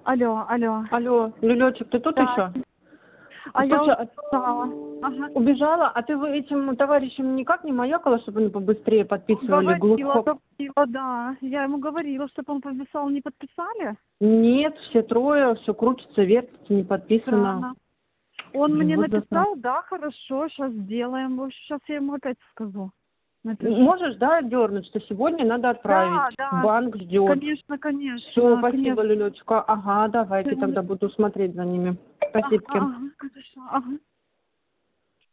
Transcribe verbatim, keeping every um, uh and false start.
Алло, алло. Алло, Люлечек, ты тут Да. еще? А я Слушай, убежала. Ага. убежала, а ты вы этим товарищем никак не маякала, чтобы они побыстрее подписывали Говорила, глухо? говорила, да. Я ему говорила, чтобы он подписал, не подписали. Нет, все трое, все крутится, вертится, не подписано. Странно. Он Блин, мне вот засрал. написал, да, хорошо, сейчас сделаем. В общем, сейчас я ему опять скажу. Напишу. Можешь, да, дернуть, что сегодня надо отправить. Да, да. Банк ждет. Конечно, конечно. Все, спасибо, конечно. Люлечка. Ага, давайте тогда буду смотреть за ними. Ага, Спасибо. ага, хорошо, ага.